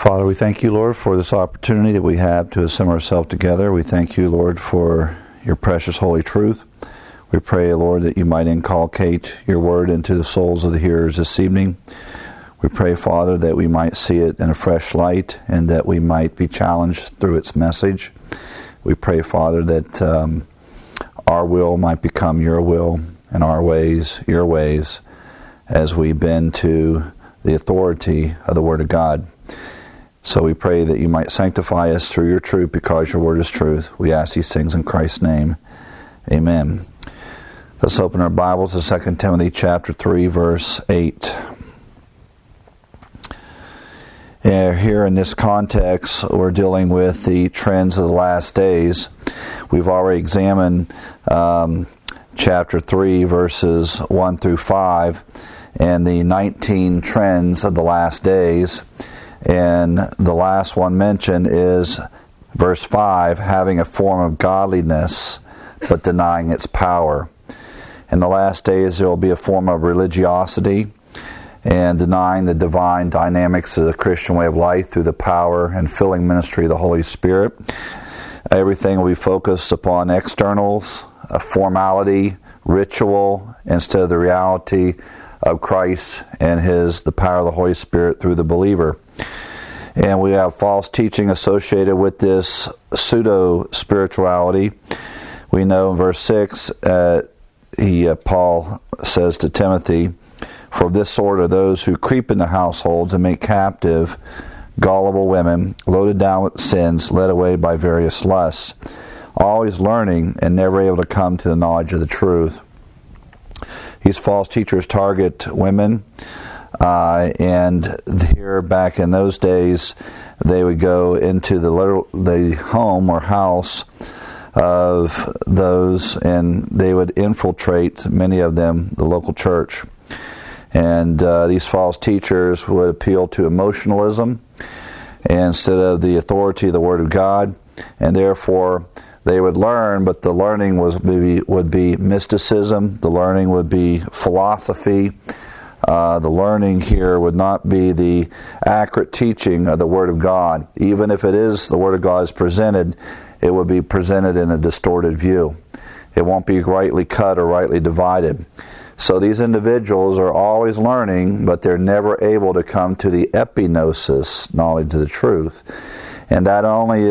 Father, we thank you, Lord, for this opportunity that we have to assemble ourselves together. We thank you, Lord, for your precious holy truth. We pray, Lord, that you might inculcate your word into the souls of the hearers this evening. We pray, Father, that we might see it in a fresh light and that we might be challenged through its message. We pray, Father, that our will might become your will and our ways your ways as we bend to the authority of the Word of God. So we pray that you might sanctify us through your truth because your word is truth. We ask these things in Christ's name. Amen. Let's open our Bibles to 2 Timothy chapter 3, verse 8. Here in this context, we're dealing with the trends of the last days. We've already examined chapter 3, verses 1 through 5, and the 19 trends of the last days. And the last one mentioned is verse 5, having a form of godliness, but denying its power. In the last days there will be a form of religiosity and denying the divine dynamics of the Christian way of life through the power and filling ministry of the Holy Spirit. Everything will be focused upon externals, a formality, ritual, instead of the reality of Christ and the power of the Holy Spirit through the believer. And we have false teaching associated with this pseudo-spirituality. We know in verse 6, Paul says to Timothy, "For this sort are those who creep into households and make captive gullible women, loaded down with sins, led away by various lusts, always learning and never able to come to the knowledge of the truth." These false teachers target women, and here back in those days, they would go into the home or house of those, and they would infiltrate, many of them, the local church. And these false teachers would appeal to emotionalism instead of the authority of the Word of God, and therefore they would learn, but the learning would be mysticism. The learning would be philosophy. The learning here would not be the accurate teaching of the Word of God. Even if it is the Word of God is presented, it would be presented in a distorted view. It won't be rightly cut or rightly divided. So these individuals are always learning, but they're never able to come to the epignosis, knowledge of the truth. And that's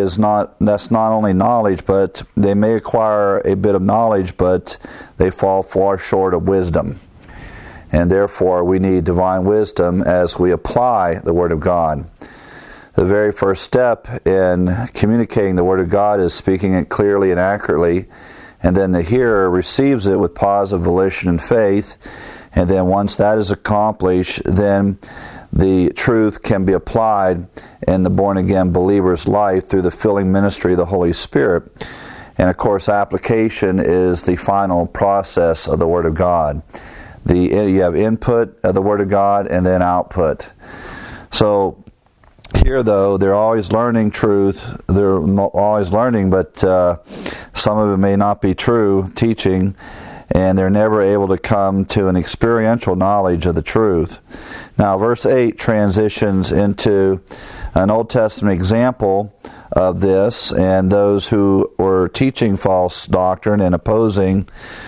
not only knowledge, but they may acquire a bit of knowledge, but they fall far short of wisdom. And therefore we need divine wisdom as we apply the Word of God. The very first step in communicating the Word of God is speaking it clearly and accurately, and then the hearer receives it with positive volition and faith, and then once that is accomplished, then the truth can be applied in the born-again believer's life through the filling ministry of the Holy Spirit. And of course, application is the final process of the Word of God. You have input of the Word of God and then output. So here, though, they're always learning truth. They're always learning, but some of it may not be true teaching, and they're never able to come to an experiential knowledge of the truth. Now, verse 8 transitions into an Old Testament example of this, and those who were teaching false doctrine and opposing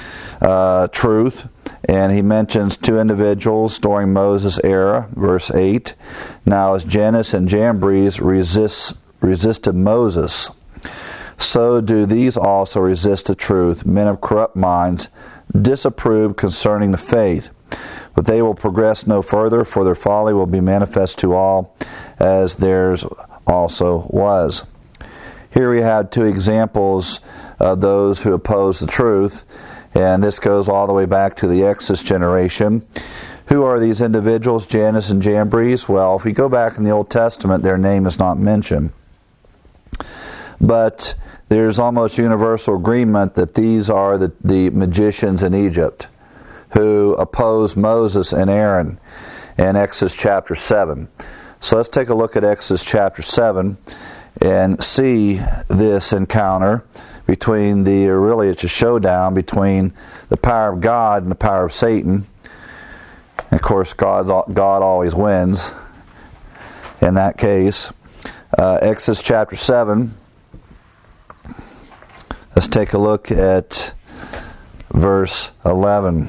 truth. And he mentions two individuals during Moses' era, verse 8. "Now as Jannes and Jambres resisted Moses, so do these also resist the truth, men of corrupt minds, disapprove concerning the faith. But they will progress no further, for their folly will be manifest to all, as theirs also was." Here we have two examples of those who oppose the truth, and this goes all the way back to the Exodus generation. Who are these individuals, Jannes and Jambres? Well, if we go back in the Old Testament, their name is not mentioned. But there's almost universal agreement that these are the magicians in Egypt who opposed Moses and Aaron in Exodus chapter 7. So let's take a look at Exodus chapter 7 and see this encounter between it's a showdown between the power of God and the power of Satan. And of course, God always wins. in that case. Exodus chapter 7. Let's take a look at verse 11.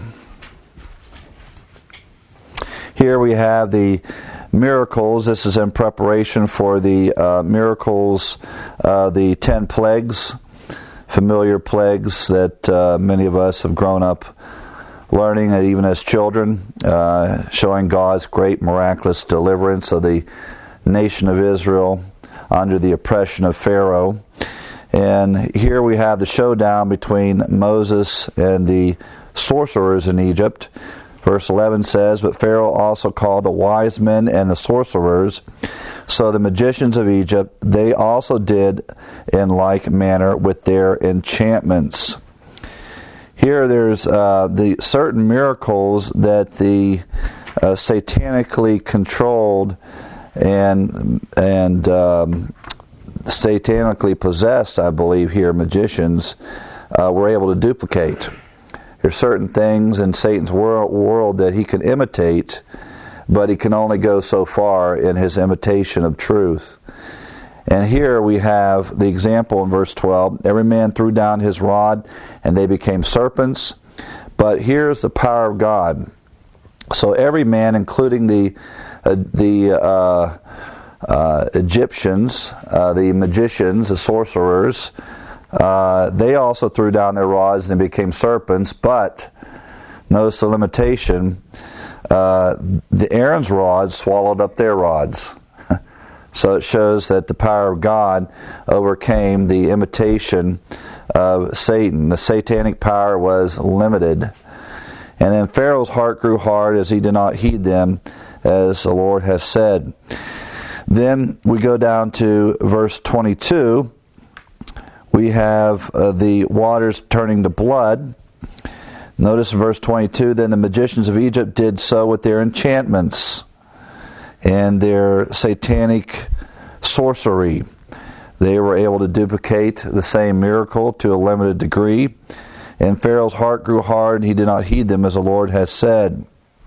Here we have the miracles. This is in preparation for the miracles, the 10 plagues, familiar plagues that many of us have grown up learning, even as children, showing God's great miraculous deliverance of the nation of Israel under the oppression of Pharaoh. And here we have the showdown between Moses and the sorcerers in Egypt. Verse 11 says, "But Pharaoh also called the wise men and the sorcerers. So the magicians of Egypt, they also did in like manner with their enchantments." Here there's the certain miracles that the satanically controlled and satanically possessed, I believe here, magicians were able to duplicate. There's certain things in Satan's world that he can imitate, but he can only go so far in his imitation of truth. And here we have the example in verse 12. "Every man threw down his rod, and they became serpents." But here's the power of God. So every man, including the Egyptians, the magicians, the sorcerers, they also threw down their rods and they became serpents. But notice the limitation: the Aaron's rods swallowed up their rods. So it shows that the power of God overcame the imitation of Satan. The satanic power was limited. And then Pharaoh's heart grew hard as he did not heed them, as the Lord has said. Then we go down to verse 22. We have the waters turning to blood. Notice verse 22, "Then the magicians of Egypt did so with their enchantments and their satanic sorcery." They were able to duplicate the same miracle to a limited degree. "And Pharaoh's heart grew hard, and he did not heed them, as the Lord has said."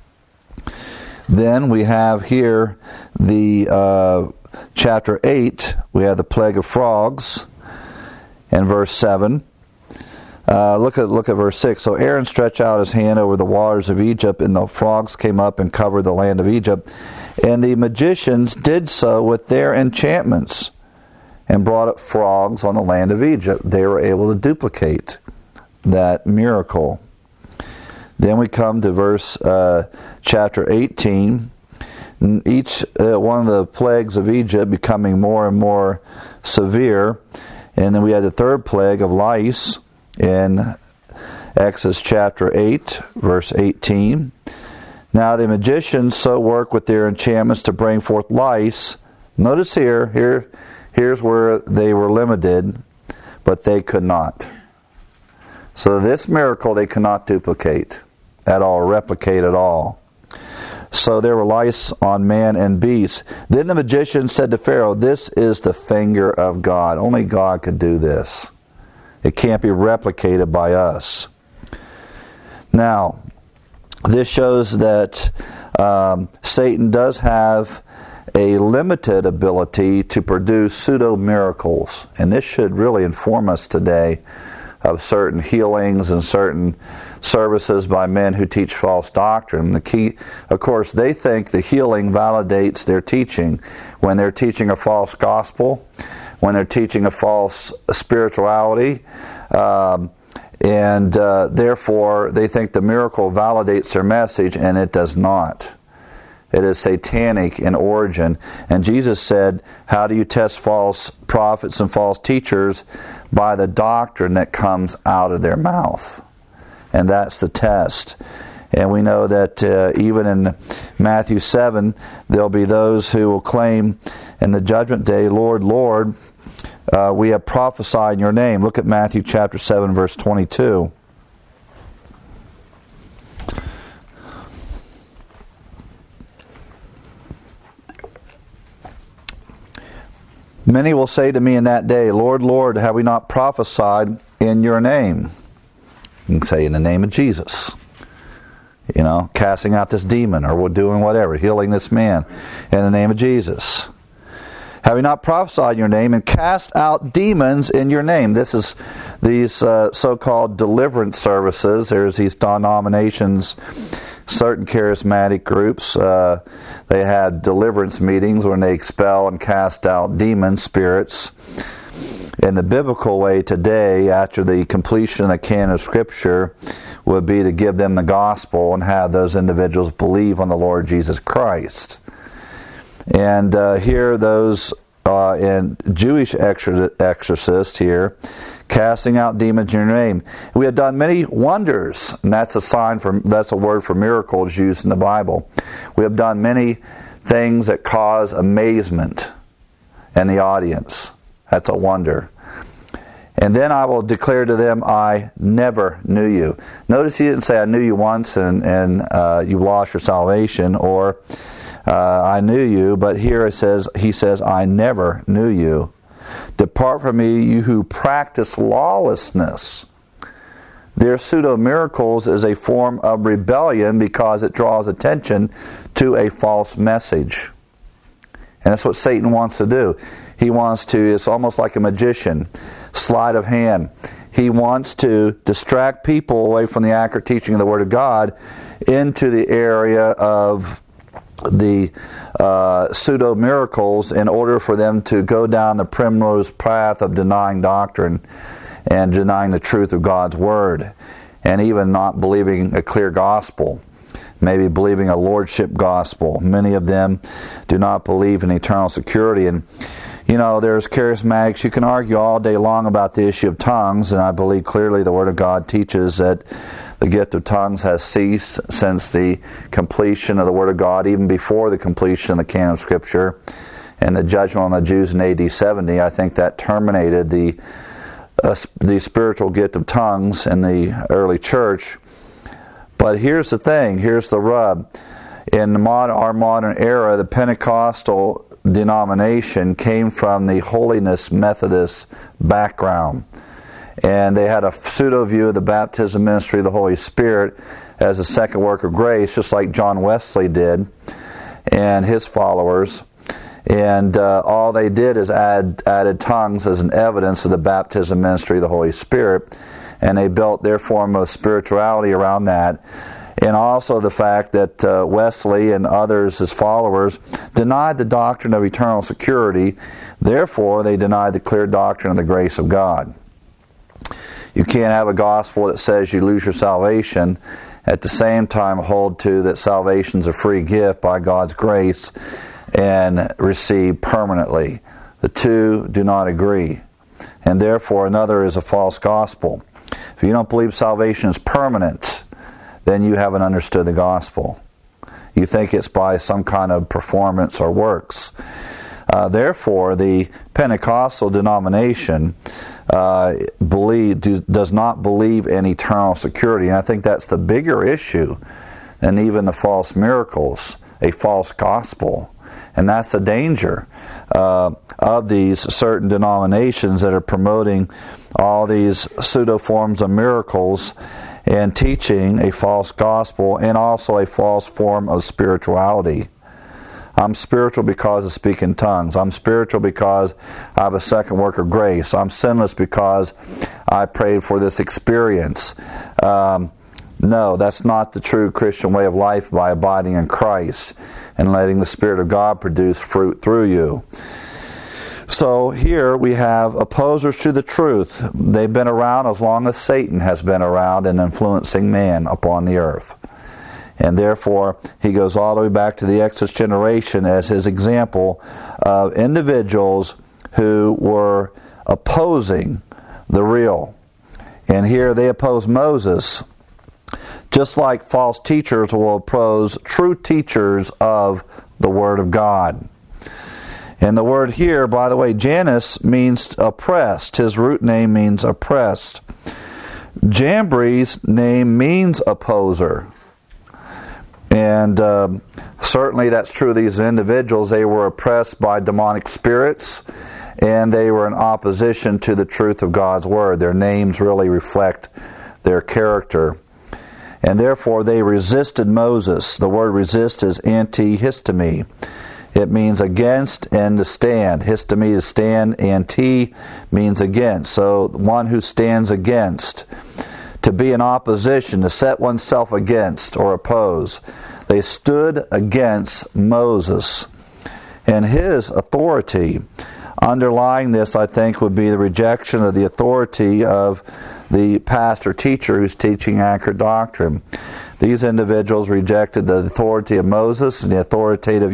Then we have here the chapter 8. We have the plague of frogs in verse 7. Look at verse 6. "So Aaron stretched out his hand over the waters of Egypt, and the frogs came up and covered the land of Egypt. And the magicians did so with their enchantments and brought up frogs on the land of Egypt." They were able to duplicate that miracle. Then we come to verse chapter 18. Each one of the plagues of Egypt becoming more and more severe. And then we had the third plague of lice in Exodus chapter 8, verse 18. "Now the magicians so work with their enchantments to bring forth lice." Notice here's where they were limited, but they could not. So this miracle they could not duplicate at all, replicate at all. So there were lice on man and beast. "Then the magician said to Pharaoh, 'This is the finger of God.'" Only God could do this. It can't be replicated by us. Now, this shows that Satan does have a limited ability to produce pseudo-miracles. And this should really inform us today of certain healings and certain services by men who teach false doctrine. The key, of course, they think the healing validates their teaching. When they're teaching a false gospel, when they're teaching a false spirituality, and therefore they think the miracle validates their message, and it does not. It is satanic in origin. And Jesus said, "How do you test false prophets and false teachers? By the doctrine that comes out of their mouth." And that's the test. And we know that even in Matthew 7, there'll be those who will claim in the judgment day, "Lord, Lord, we have prophesied in your name." Look at Matthew chapter 7, verse 22. "Many will say to me in that day, 'Lord, Lord, have we not prophesied in your name?'" You can say, "In the name of Jesus." Casting out this demon, or we're doing whatever, healing this man in the name of Jesus. Have we not prophesied in your name and cast out demons in your name? This is these so-called deliverance services. There's these denominations, certain charismatic groups. They had deliverance meetings when they expel and cast out demon spirits. In the biblical way today, after the completion of the canon of Scripture, would be to give them the gospel and have those individuals believe on the Lord Jesus Christ. And here those in Jewish exorcists here, casting out demons in your name. We have done many wonders, and that's a word for miracles used in the Bible. We have done many things that cause amazement in the audience. That's a wonder. And then I will declare to them, I never knew you. Notice he didn't say, I knew you once and you lost your salvation, or I knew you, but here he says, I never knew you. Depart from me, you who practice lawlessness. Their pseudo-miracles is a form of rebellion because it draws attention to a false message. And that's what Satan wants to do. He wants to, it's almost like a magician, sleight of hand. He wants to distract people away from the accurate teaching of the Word of God into the area of the pseudo-miracles in order for them to go down the primrose path of denying doctrine and denying the truth of God's Word, and even not believing a clear gospel, maybe believing a lordship gospel. Many of them do not believe in eternal security. And you know, there's charismatics. You can argue all day long about the issue of tongues, and I believe clearly the Word of God teaches that the gift of tongues has ceased since the completion of the Word of God, even before the completion of the canon of Scripture and the judgment on the Jews in AD 70. I think that terminated the spiritual gift of tongues in the early church. But here's the thing, here's the rub. In our modern era, the Pentecostal denomination came from the Holiness Methodist background. And they had a pseudo view of the baptism ministry of the Holy Spirit as a second work of grace, just like John Wesley did and his followers. And all they did is added tongues as an evidence of the baptism ministry of the Holy Spirit. And they built their form of spirituality around that. And also the fact that Wesley and others, his followers, denied the doctrine of eternal security. Therefore, they denied the clear doctrine of the grace of God. You can't have a gospel that says you lose your salvation, at the same time hold to that salvation is a free gift by God's grace and received permanently. The two do not agree. And therefore, another is a false gospel. If you don't believe salvation is permanent, then you haven't understood the gospel. You think it's by some kind of performance or works. Therefore, the Pentecostal denomination does not believe in eternal security. And I think that's the bigger issue than even the false miracles, a false gospel. And that's the danger of these certain denominations that are promoting all these pseudo forms of miracles and teaching a false gospel and also a false form of spirituality. I'm spiritual because I speak in tongues. I'm spiritual because I have a second work of grace. I'm sinless because I prayed for this experience. No, that's not the true Christian way of life by abiding in Christ and letting the Spirit of God produce fruit through you. So here we have opposers to the truth. They've been around as long as Satan has been around and influencing man upon the earth. And therefore, he goes all the way back to the Exodus generation as his example of individuals who were opposing the real. And here they oppose Moses, just like false teachers will oppose true teachers of the Word of God. And the word here, by the way, Janus means oppressed. His root name means oppressed. Jambres' name means opposer. And certainly that's true of these individuals. They were oppressed by demonic spirits, and they were in opposition to the truth of God's Word. Their names really reflect their character. And therefore they resisted Moses. The word resist is antihistemi. It means against and to stand. Histemi to stand, and T means against. So one who stands against. To be in opposition, to set oneself against or oppose. They stood against Moses and his authority. Underlying this, I think, would be the rejection of the authority of the pastor teacher who's teaching accurate doctrine. These individuals rejected the authority of Moses and the authoritative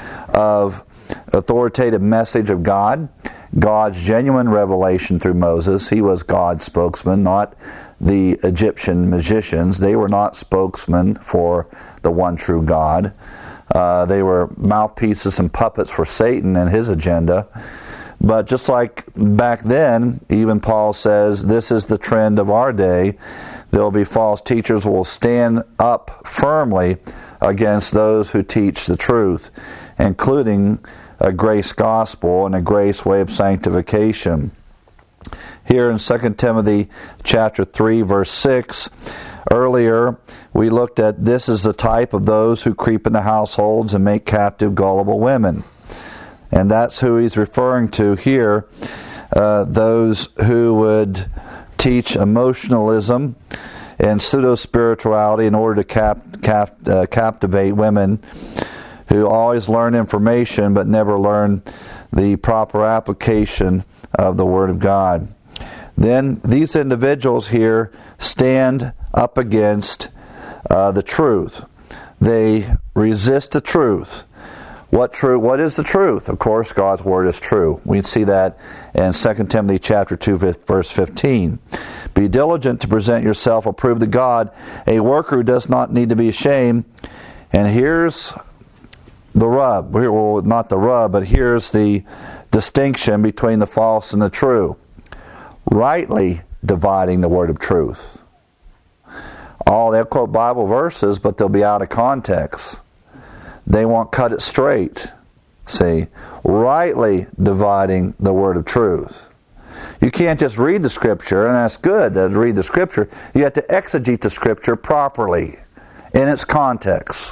message of God, God's genuine revelation through Moses. He was God's spokesman, not the Egyptian magicians. They were not spokesmen for the one true God. They were mouthpieces and puppets for Satan and his agenda. But just like back then, even Paul says, this is the trend of our day. There will be false teachers who will stand up firmly against those who teach the truth, including a grace gospel and a grace way of sanctification. Here in 2 Timothy chapter 3, verse 6, earlier we looked at this is the type of those who creep into households and make captive gullible women. And that's who he's referring to here, those who would teach emotionalism and pseudo-spirituality in order to captivate women who always learn information but never learn the proper application of the Word of God. Then these individuals here stand up against the truth. They resist the truth. What is the truth? Of course, God's Word is true. We see that in 2 Timothy chapter 2, verse 15. Be diligent to present yourself approved to God, a worker who does not need to be ashamed. And here's the rub. Well, not the rub, but here's the distinction between the false and the true. Rightly dividing the word of truth. They'll quote Bible verses, but they'll be out of context. They won't cut it straight. See, rightly dividing the word of truth. You can't just read the Scripture, and that's good to read the Scripture. You have to exegete the Scripture properly in its context.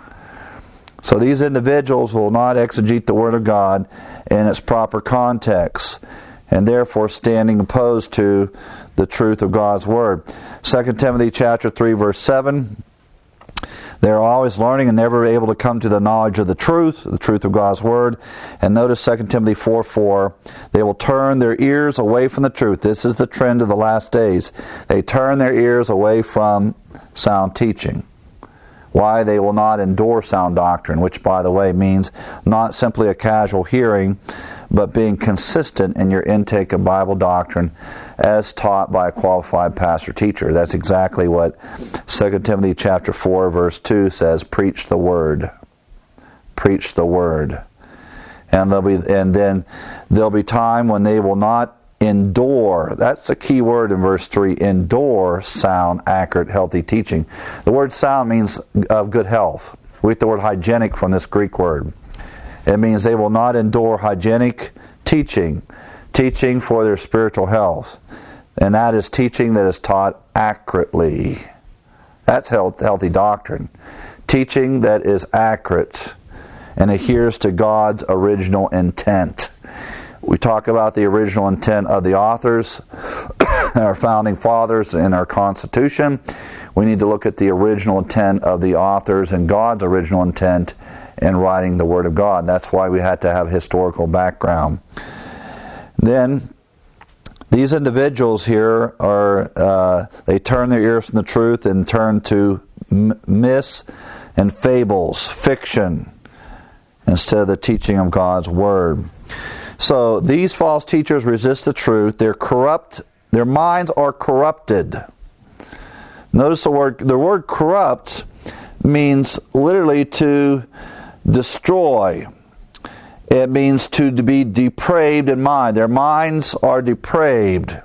So these individuals will not exegete the Word of God in its proper context, and therefore standing opposed to the truth of God's Word. 2 Timothy chapter 3, verse 7. They're always learning and never able to come to the knowledge of the truth of God's Word. And notice 2 Timothy 4:4. They will turn their ears away from the truth. This is the trend of the last days. They turn their ears away from sound teaching. Why? They will not endure sound doctrine, which, by the way, means not simply a casual hearing, but being consistent in your intake of Bible doctrine as taught by a qualified pastor teacher. That's exactly what 2 Timothy chapter 4 verse 2 says, preach the word. Preach the word. And then there'll be time when they will not endure. That's the key word in verse 3, endure sound, accurate, healthy teaching. The word sound means of good health. We get the word hygienic from this Greek word. It means they will not endure hygienic teaching for their spiritual health. And that is teaching that is taught accurately. That's healthy doctrine. Teaching that is accurate and adheres to God's original intent. We talk about the original intent of the authors, our founding fathers, in our Constitution. We need to look at the original intent of the authors and God's original intent in writing the Word of God. That's why we had to have historical background. Then, these individuals here they turn their ears from the truth and turn to myths and fables, fiction, instead of the teaching of God's Word. So these false teachers resist the truth. They're corrupt. Their minds are corrupted. Notice the word corrupt means literally to destroy. It means to be depraved in mind. Their minds are depraved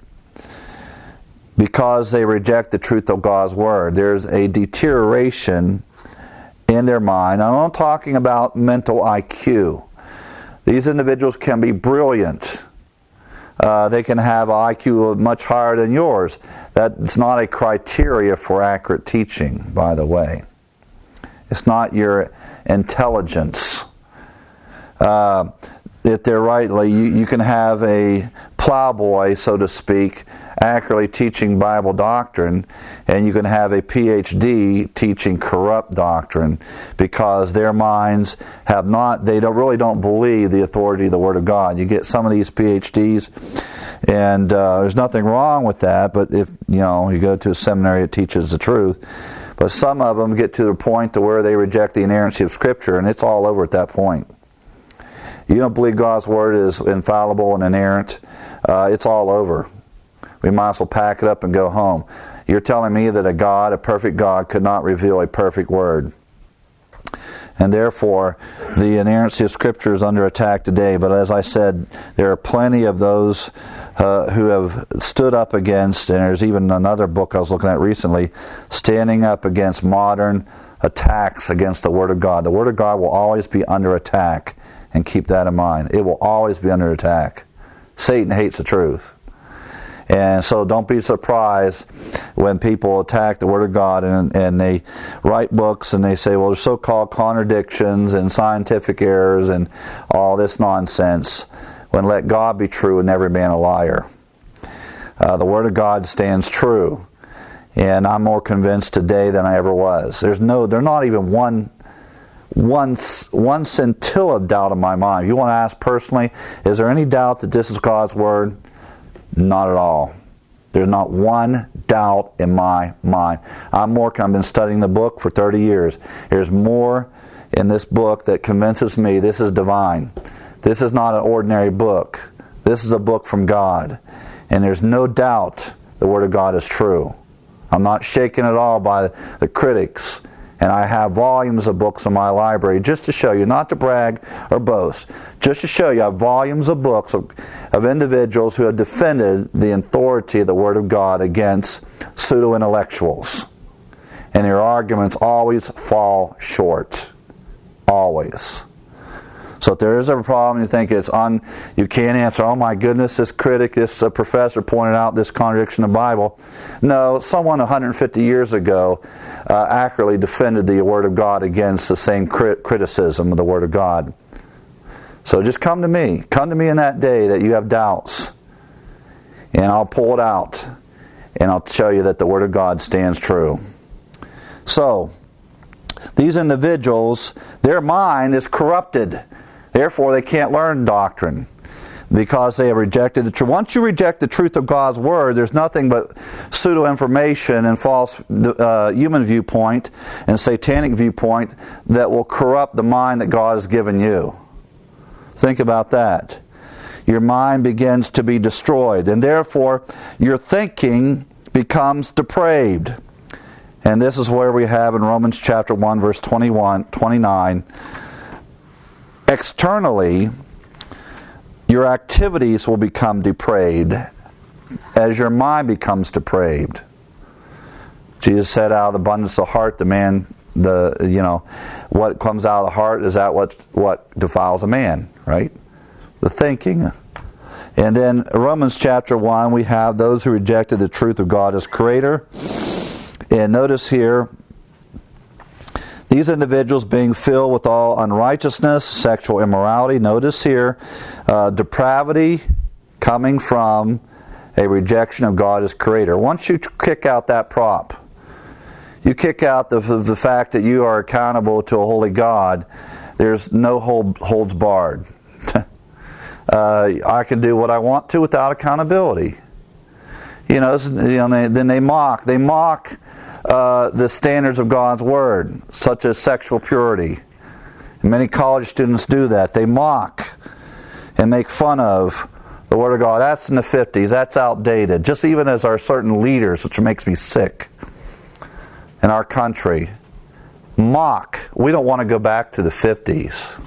because they reject the truth of God's Word. There's a deterioration in their mind. I'm not talking about mental IQ. These individuals can be brilliant. They can have an IQ much higher than yours. That's not a criteria for accurate teaching, by the way. It's not your intelligence. if they're rightly, you can have a plowboy, so to speak, accurately teaching Bible doctrine, and you can have a PhD teaching corrupt doctrine, because their minds have not, they really don't believe the authority of the Word of God. You get some of these PhDs, and there's nothing wrong with that, but if you go to a seminary that teaches the truth, but some of them get to the point to where they reject the inerrancy of Scripture, and it's all over at that point. You don't believe God's Word is infallible and inerrant, it's all over. We might as well pack it up and go home. You're telling me that a perfect God, could not reveal a perfect Word. And therefore, the inerrancy of Scripture is under attack today. But as I said, there are plenty of those who have stood up against, and there's even another book I was looking at recently, standing up against modern attacks against the Word of God. The Word of God will always be under attack, and keep that in mind. It will always be under attack. Satan hates the truth. And so don't be surprised when people attack the Word of God and they write books and they say, well, there's so-called contradictions and scientific errors and all this nonsense, when let God be true and every man a liar. The Word of God stands true. And I'm more convinced today than I ever was. There's not even one scintilla of doubt in my mind. If you want to ask personally, is there any doubt that this is God's Word? Not at all. There's not one doubt in my mind. I've been studying the book for 30 years. There's more in this book that convinces me this is divine. This is not an ordinary book. This is a book from God. And there's no doubt the Word of God is true. I'm not shaken at all by the critics. And I have volumes of books in my library just to show you, not to brag or boast, just to show you I have volumes of books of individuals who have defended the authority of the Word of God against pseudo-intellectuals. And their arguments always fall short. Always. So if there is a problem, you think you can't answer, oh my goodness, this critic, this professor pointed out this contradiction in the Bible. No, someone 150 years ago accurately defended the Word of God against the same criticism of the Word of God. So just come to me. Come to me in that day that you have doubts. And I'll pull it out. And I'll show you that the Word of God stands true. So, these individuals, their mind is corrupted. Therefore, they can't learn doctrine because they have rejected the truth. Once you reject the truth of God's Word, there's nothing but pseudo-information and false human viewpoint and satanic viewpoint that will corrupt the mind that God has given you. Think about that. Your mind begins to be destroyed, and therefore your thinking becomes depraved. And this is where we have in Romans chapter 1, verse 29, externally, your activities will become depraved as your mind becomes depraved. Jesus said, out of the abundance of the heart, what comes out of the heart is that what defiles a man, right? The thinking. And then Romans chapter 1, we have those who rejected the truth of God as Creator. And notice here, these individuals being filled with all unrighteousness, sexual immorality. Notice here, depravity coming from a rejection of God as Creator. Once you kick out that prop, you kick out the fact that you are accountable to a holy God, there's no holds barred. I can do what I want to without accountability. Then they mock. They mock the standards of God's Word, such as sexual purity. And many college students do that. They mock and make fun of the Word of God. That's in the 50s. That's outdated. Just even as our certain leaders, which makes me sick, in our country, mock. We don't want to go back to the 50s.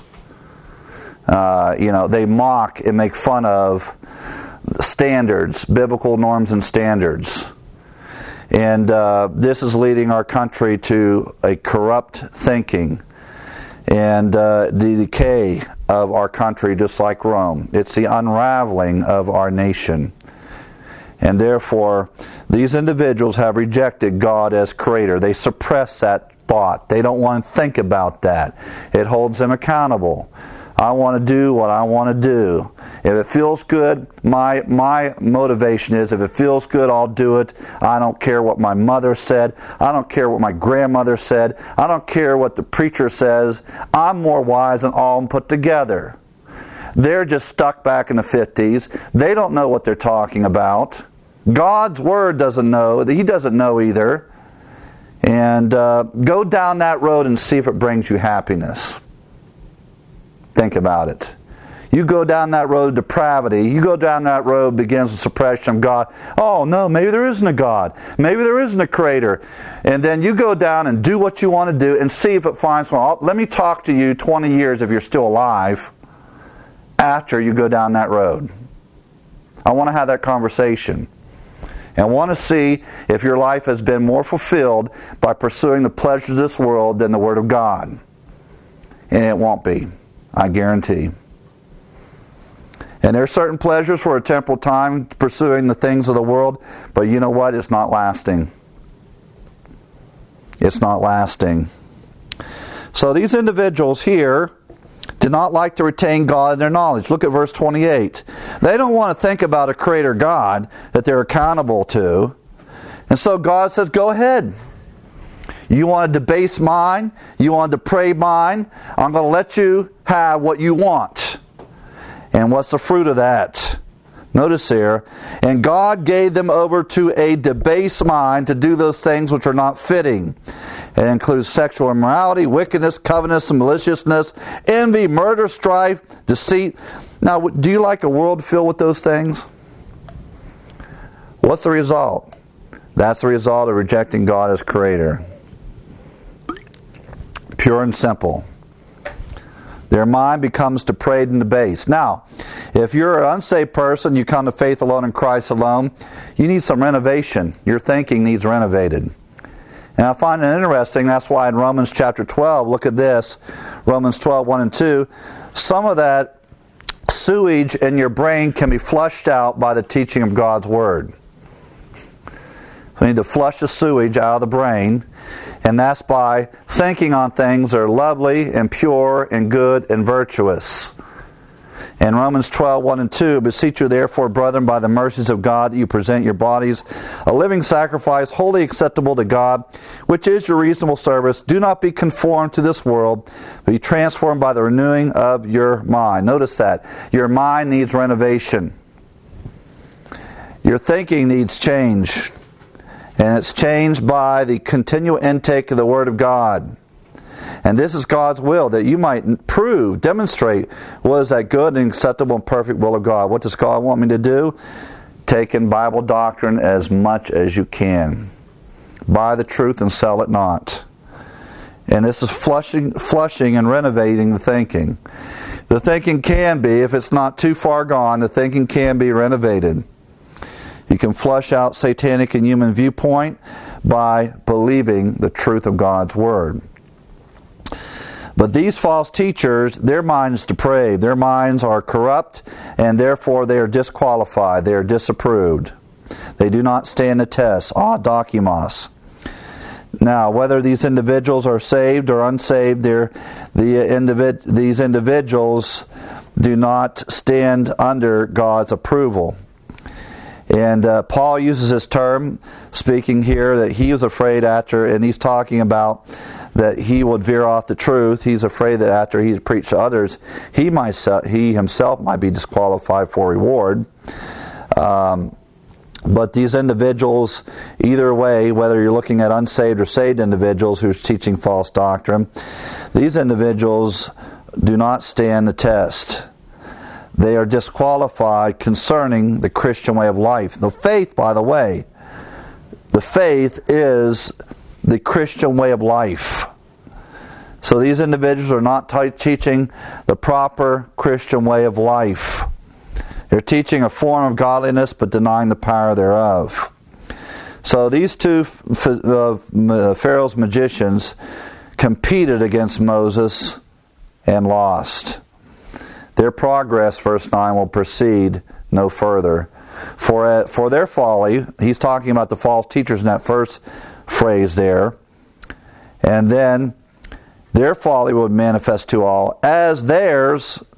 They mock and make fun of standards, biblical norms and standards. And this is leading our country to a corrupt thinking and the decay of our country, just like Rome. It's the unraveling of our nation. And therefore, these individuals have rejected God as Creator. They suppress that thought. They don't want to think about that. It holds them accountable. I want to do what I want to do. If it feels good, my motivation is, if it feels good, I'll do it. I don't care what my mother said. I don't care what my grandmother said. I don't care what the preacher says. I'm more wise than all of them put together. They're just stuck back in the 50s. They don't know what they're talking about. God's Word doesn't know. He doesn't know either. And go down that road and see if it brings you happiness. Think about it. You go down that road of depravity. You go down that road begins with suppression of God. Oh no, maybe there isn't a God. Maybe there isn't a Creator. And then you go down and do what you want to do and see if it finds one. Let me talk to you 20 years if you're still alive after you go down that road. I want to have that conversation. And I want to see if your life has been more fulfilled by pursuing the pleasures of this world than the Word of God. And it won't be. I guarantee. And there are certain pleasures for a temporal time, pursuing the things of the world, but you know what? It's not lasting. It's not lasting. So these individuals here did not like to retain God in their knowledge. Look at verse 28. They don't want to think about a Creator God that they're accountable to. And so God says, go ahead. You want a debased mind? You want a depraved mind? I'm going to let you have what you want. And what's the fruit of that? Notice here, and God gave them over to a debased mind to do those things which are not fitting. It includes sexual immorality, wickedness, covetousness, maliciousness, envy, murder, strife, deceit. Now, do you like a world filled with those things? What's the result? That's the result of rejecting God as Creator. Pure and simple. Their mind becomes depraved and debased. Now, if you're an unsaved person, you come to faith alone in Christ alone, you need some renovation. Your thinking needs renovated. And I find it interesting, that's why in Romans chapter 12, look at this, Romans 12, 1 and 2, some of that sewage in your brain can be flushed out by the teaching of God's Word. We need to flush the sewage out of the brain, and that's by thinking on things that are lovely and pure and good and virtuous. In Romans 12, 1 and 2, beseech you therefore, brethren, by the mercies of God, that you present your bodies a living sacrifice, wholly acceptable to God, which is your reasonable service. Do not be conformed to this world, but be transformed by the renewing of your mind. Notice that. Your mind needs renovation. Your thinking needs change. And it's changed by the continual intake of the Word of God. And this is God's will, that you might demonstrate what is that good and acceptable and perfect will of God. What does God want me to do? Take in Bible doctrine as much as you can. Buy the truth and sell it not. And this is flushing and renovating the thinking. The thinking can be, if it's not too far gone, the thinking can be renovated. You can flush out satanic and human viewpoint by believing the truth of God's Word. But these false teachers, their minds depraved, their minds are corrupt, and therefore they are disqualified, they are disapproved. They do not stand the test, dokimos. Now, whether these individuals are saved or unsaved, these individuals do not stand under God's approval. And Paul uses this term, speaking here, that he was afraid after, and he's talking about that he would veer off the truth. He's afraid that after he's preached to others, he himself might be disqualified for reward. But these individuals, either way, whether you're looking at unsaved or saved individuals who's teaching false doctrine, these individuals do not stand the test. They are disqualified concerning the Christian way of life. The faith, by the way, the faith is the Christian way of life. So these individuals are not teaching the proper Christian way of life. They're teaching a form of godliness but denying the power thereof. So these two Pharaoh's magicians competed against Moses and lost. Their progress, verse 9, will proceed no further. For their folly, he's talking about the false teachers in that first phrase there. And then, their folly would manifest to all, as theirs,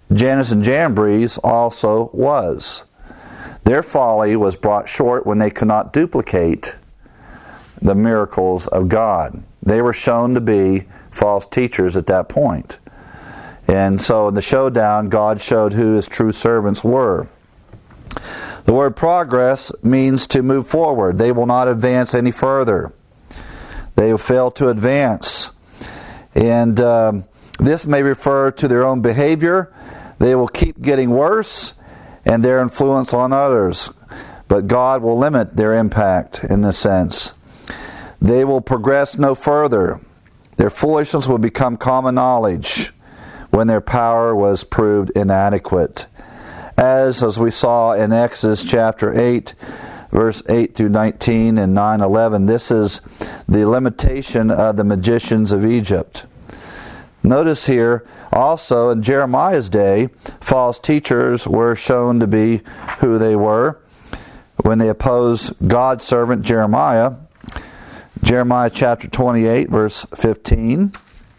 Jannes and Jambres also was. Their folly was brought short when they could not duplicate the miracles of God. They were shown to be false teachers at that point. And so in the showdown, God showed who His true servants were. The word progress means to move forward. They will not advance any further. They will fail to advance. And this may refer to their own behavior. They will keep getting worse and their influence on others. But God will limit their impact in this sense. They will progress no further. Their foolishness will become common knowledge when their power was proved inadequate. As we saw in Exodus chapter 8, verse 8 through 19 and 9:11, this is the limitation of the magicians of Egypt. Notice here, also in Jeremiah's day, false teachers were shown to be who they were when they opposed God's servant Jeremiah. Jeremiah chapter 28, verse 15.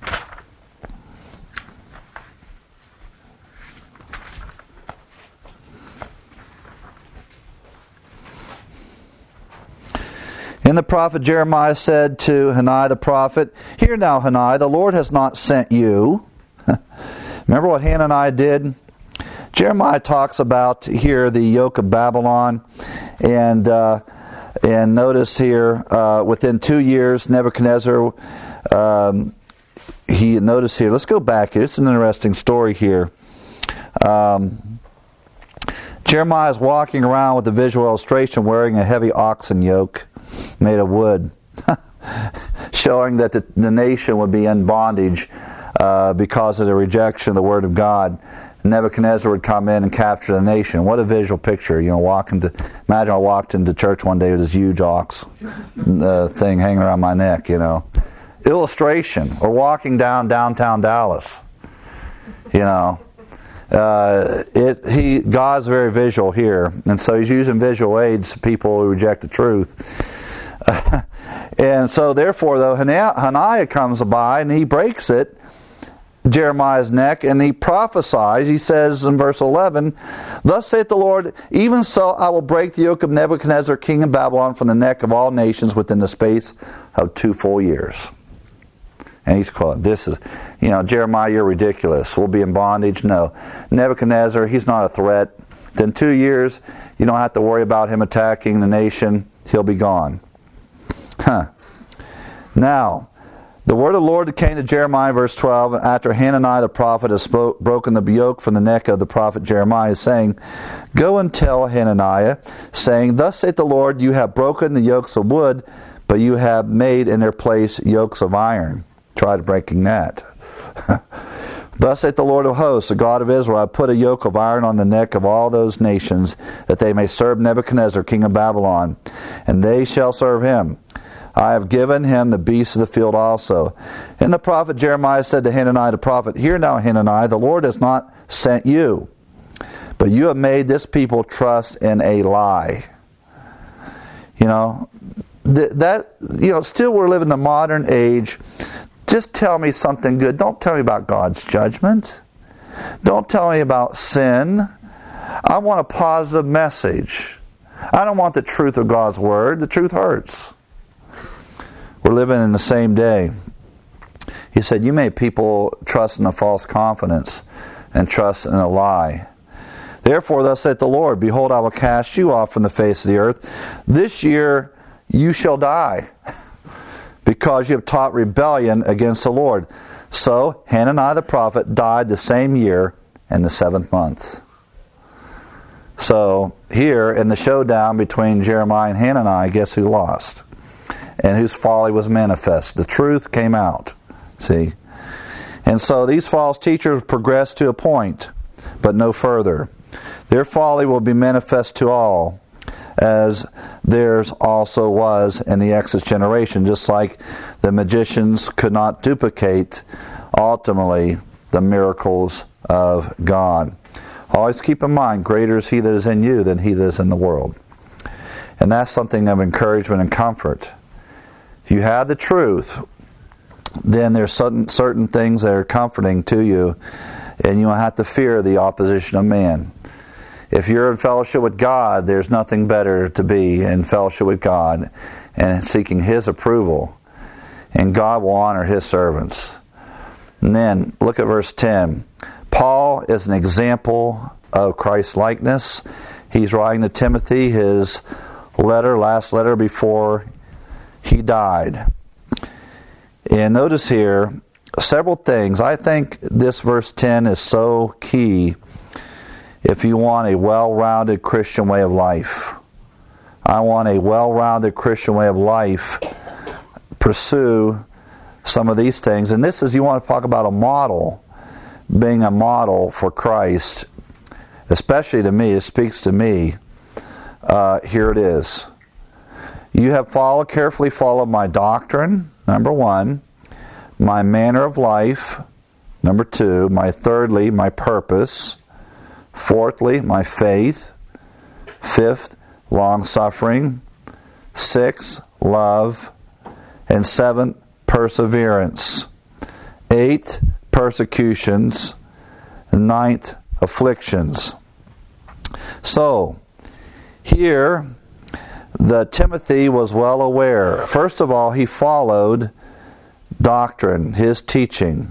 And the prophet Jeremiah said to Hananiah the prophet, "Hear now, Hananiah, the Lord has not sent you." Remember what Hananiah did? Jeremiah talks about here the yoke of Babylon, and notice here, within 2 years, Nebuchadnezzar, notice here, let's go back here, it's an interesting story here. Jeremiah is walking around with a visual illustration wearing a heavy oxen yoke made of wood, showing that the nation would be in bondage because of the rejection of the Word of God. Nebuchadnezzar would come in and capture the nation. What a visual picture! Imagine I walked into church one day with this huge ox thing hanging around my neck. Illustration. Or walking down downtown Dallas. God's very visual here, and so He's using visual aids to people who reject the truth. And so therefore, though, Hananiah comes by and he breaks Jeremiah's neck, and he prophesies. He says in verse 11, "Thus saith the Lord, even so I will break the yoke of Nebuchadnezzar, king of Babylon, from the neck of all nations within the space of 2 full years." And he's quoting, Jeremiah, you're ridiculous. We'll be in bondage. No. Nebuchadnezzar, he's not a threat. Within 2 years, you don't have to worry about him attacking the nation. He'll be gone. Now, the word of the Lord came to Jeremiah, verse 12, after Hananiah the prophet has broken the yoke from the neck of the prophet Jeremiah, saying, "Go and tell Hananiah, saying, Thus saith the Lord, you have broken the yokes of wood, but you have made in their place yokes of iron." Try breaking that. "Thus saith the Lord of hosts, the God of Israel, I put a yoke of iron on the neck of all those nations, that they may serve Nebuchadnezzar, king of Babylon, and they shall serve him. I have given him the beasts of the field also." And the prophet Jeremiah said to Hananiah the prophet, "Hear now, Hananiah, the Lord has not sent you, but you have made this people trust in a lie." Still we're living in a modern age. Just tell me something good. Don't tell me about God's judgment. Don't tell me about sin. I want a positive message. I don't want the truth of God's Word. The truth hurts. We're living in the same day. He said, you made people trust in a false confidence and trust in a lie. "Therefore, thus saith the Lord, Behold, I will cast you off from the face of the earth. This year you shall die, because you have taught rebellion against the Lord." So Hananiah the prophet died the same year in the 7th month. So here in the showdown between Jeremiah and Hananiah, guess who lost? And whose folly was manifest? The truth came out. See? And so these false teachers progressed to a point, but no further. Their folly will be manifest to all, as theirs also was in the Exodus generation, just like the magicians could not duplicate, ultimately, the miracles of God. Always keep in mind, greater is He that is in you than he that is in the world. And that's something of encouragement and comfort. If you have the truth, then there's certain things that are comforting to you, and you don't have to fear the opposition of man. If you're in fellowship with God, there's nothing better to be in fellowship with God and seeking His approval. And God will honor His servants. And then, look at verse 10. Paul is an example of Christ's likeness. He's writing to Timothy his last letter before he died. And notice here several things. I think this verse 10 is so key if you want a well-rounded Christian way of life. I want a well-rounded Christian way of life. Pursue some of these things. And this is, you want to talk about a model, being a model for Christ, especially to me. It speaks to me. Here it is. You have carefully followed my doctrine, number 1, my manner of life, number 2, thirdly, my purpose, fourthly, my faith, 5th, long-suffering, 6th, love, and 7th, perseverance, 8th, persecutions, and 9th, afflictions. So, here, Timothy was well aware. First of all, he followed doctrine, his teaching.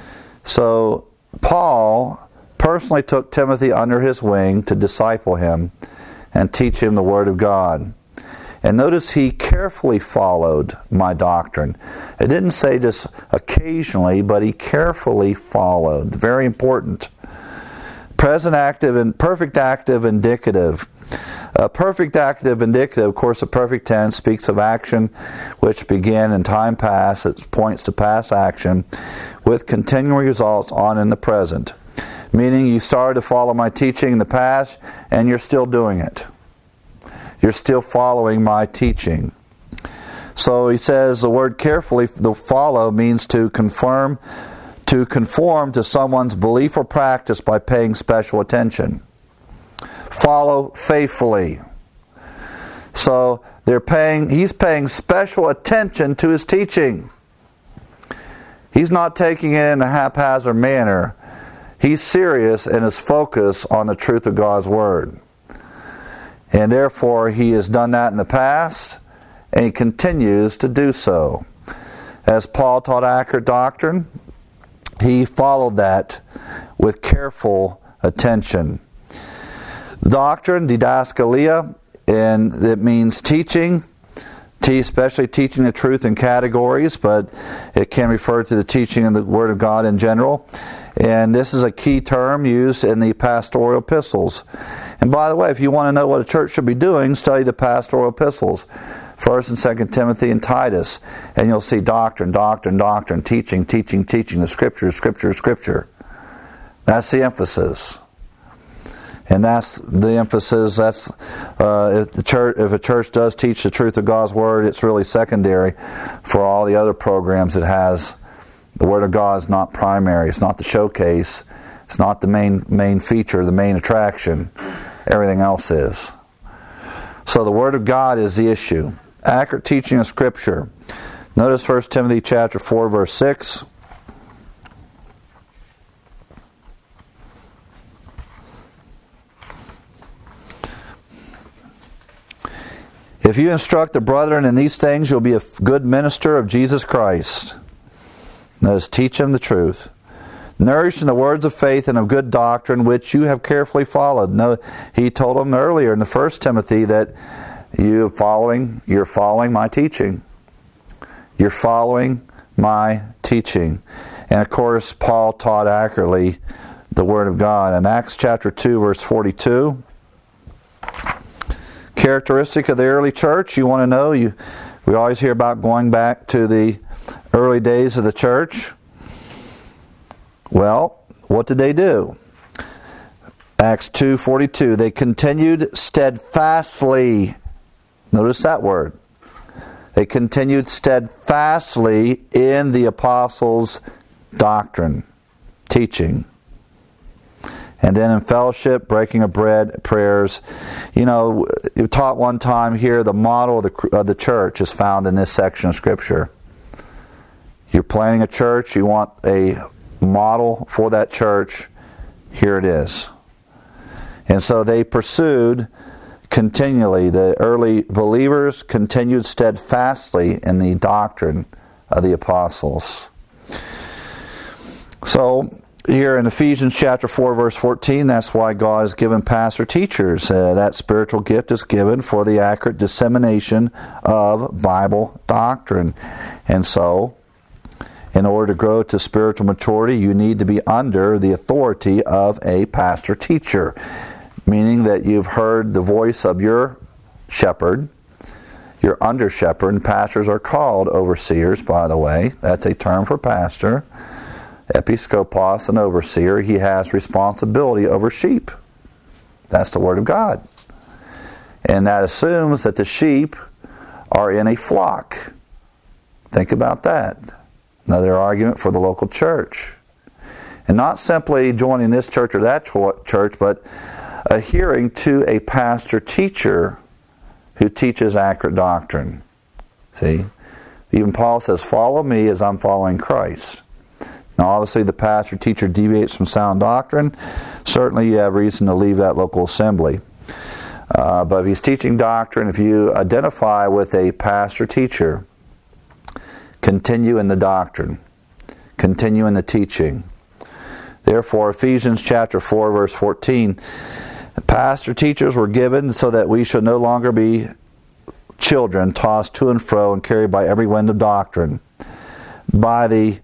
So, Paul personally took Timothy under his wing to disciple him and teach him the Word of God. And notice he carefully followed my doctrine. It didn't say just occasionally, but he carefully followed. Very important. Present active and perfect active indicative. Perfect active indicative, of course, the perfect tense speaks of action which began in time past. It points to past action with continuing results on in the present. Meaning you started to follow my teaching in the past and you're still doing it. You're still following my teaching. So he says the word carefully, the follow, means to conform to someone's belief or practice by paying special attention. Follow faithfully. So he's paying special attention to his teaching. He's not taking it in a haphazard manner. He's serious in his focus on the truth of God's Word. And therefore, he has done that in the past, and he continues to do so. As Paul taught accurate doctrine, he followed that with careful attention. Doctrine, didaskalia, and it means teaching, especially teaching the truth in categories, but it can refer to the teaching of the Word of God in general. And this is a key term used in the pastoral epistles. And by the way, if you want to know what a church should be doing, study the pastoral epistles. 1st and 2nd Timothy and Titus. And you'll see doctrine, teaching, the Scripture. That's the emphasis. And that's the emphasis. That's if a church does teach the truth of God's Word, it's really secondary for all the other programs it has. The Word of God is not primary. It's not the showcase. It's not the main feature, the main attraction. Everything else is. So the Word of God is the issue. Accurate teaching of Scripture. Notice 1 Timothy chapter 4, verse 6. If you instruct the brethren in these things, you'll be a good minister of Jesus Christ. Notice, teach them the truth. Nourish in the words of faith and of good doctrine, which you have carefully followed. No, he told them earlier in the 1 Timothy that you're following my teaching. You're following my teaching. And of course, Paul taught accurately the Word of God. In Acts chapter 2, verse 42, characteristic of the early church, you want to know, we always hear about going back to the early days of the church. Well, what did they do? Acts 2:42, they continued steadfastly. Notice that word. They continued steadfastly in the apostles' doctrine, teaching. And then in fellowship, breaking of bread, prayers. You know, you taught one time here, the model of the church is found in this section of Scripture. You're planning a church, you want a model for that church, here it is. And so they pursued continually, the early believers continued steadfastly in the doctrine of the apostles. So, here in Ephesians chapter 4, verse 14, that's why God has given pastor teachers. That spiritual gift is given for the accurate dissemination of Bible doctrine. And so, in order to grow to spiritual maturity, you need to be under the authority of a pastor teacher, meaning that you've heard the voice of your shepherd, your under shepherd, and pastors are called overseers, by the way. That's a term for pastor. Episkopos, an overseer, he has responsibility over sheep. That's the Word of God. And that assumes that the sheep are in a flock. Think about that. Another argument for the local church. And not simply joining this church or that church, but adhering to a pastor teacher who teaches accurate doctrine. See? Even Paul says, follow me as I'm following Christ. Now, obviously, the pastor teacher deviates from sound doctrine. Certainly, you have reason to leave that local assembly. But if he's teaching doctrine, if you identify with a pastor teacher, continue in the doctrine. Continue in the teaching. Therefore, Ephesians chapter 4, verse 14, pastor teachers were given so that we should no longer be children tossed to and fro and carried by every wind of doctrine, by the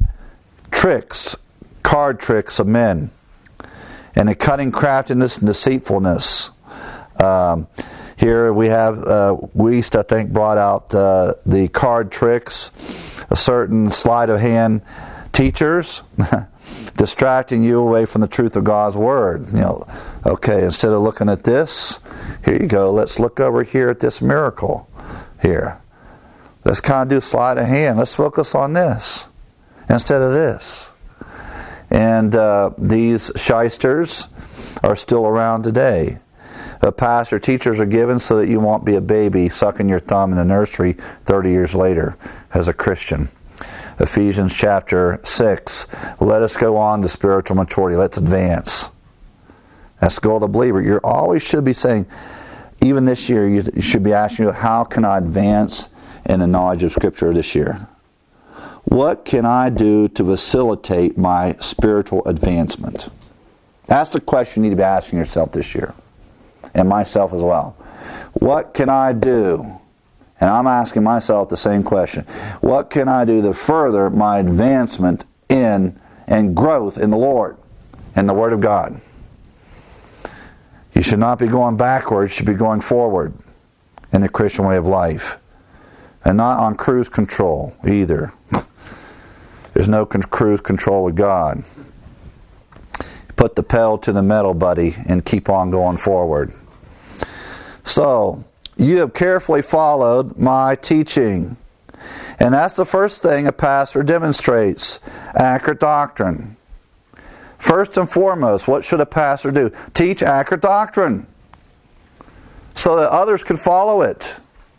card tricks of men, and the cunning craftiness and deceitfulness. Here we have, Wuest, I think, brought out the card tricks, a certain sleight of hand teachers, distracting you away from the truth of God's Word. Okay, instead of looking at this, here you go, let's look over here at this miracle here. Let's kind of do sleight of hand. Let's focus on this instead of this. And these shysters are still around today. Pastor teachers are given so that you won't be a baby sucking your thumb in the nursery 30 years later as a Christian. Ephesians chapter 6. Let us go on to spiritual maturity. Let's advance. That's the goal of the believer. You always should be saying, even this year, you should be asking, how can I advance in the knowledge of Scripture this year? What can I do to facilitate my spiritual advancement? That's the question you need to be asking yourself this year. And myself as well. What can I do? And I'm asking myself the same question. What can I do to further my advancement in and growth in the Lord and the Word of God? You should not be going backwards, you should be going forward in the Christian way of life. And not on cruise control either. There's no cruise control with God. Put the pedal to the metal, buddy, and keep on going forward. So, you have carefully followed my teaching. And that's the first thing a pastor demonstrates. Accurate doctrine. First and foremost, what should a pastor do? Teach accurate doctrine. So that others can follow it.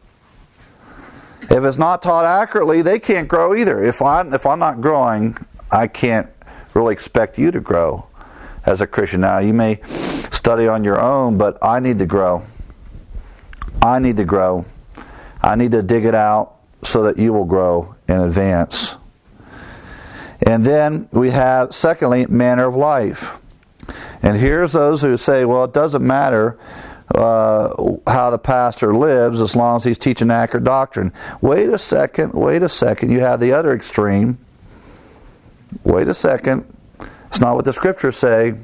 If it's not taught accurately, they can't grow either. If I'm not growing, I can't really expect you to grow as a Christian. Now, you may study on your own, but I need to grow. I need to grow. I need to dig it out so that you will grow and advance. And then we have, secondly, manner of life. And here's those who say, well, it doesn't matter how the pastor lives as long as he's teaching accurate doctrine. Wait a second. You have the other extreme. Wait a second. It's not what the Scriptures say.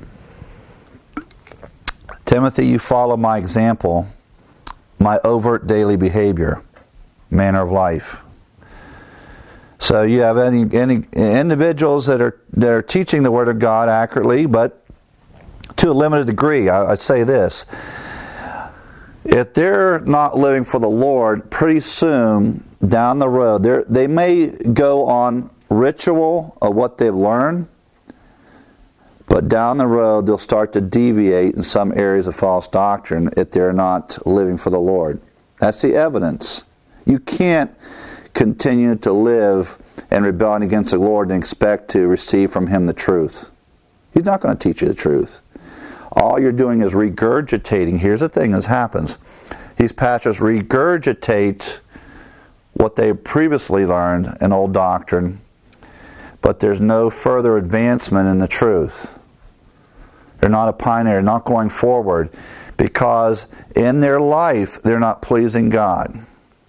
Timothy, you follow my example, my overt daily behavior, manner of life. So you have any individuals that are teaching the Word of God accurately, but to a limited degree. I'd say this. If they're not living for the Lord, pretty soon down the road, they may go on ritual of what they've learned, but down the road they'll start to deviate in some areas of false doctrine if they're not living for the Lord. That's the evidence. You can't continue to live in rebellion against the Lord and expect to receive from Him the truth. He's not going to teach you the truth. All you're doing is regurgitating. Here's the thing that happens. These pastors regurgitate what they previously learned in old doctrine, but there's no further advancement in the truth. They're not a pioneer, not going forward, because in their life they're not pleasing God.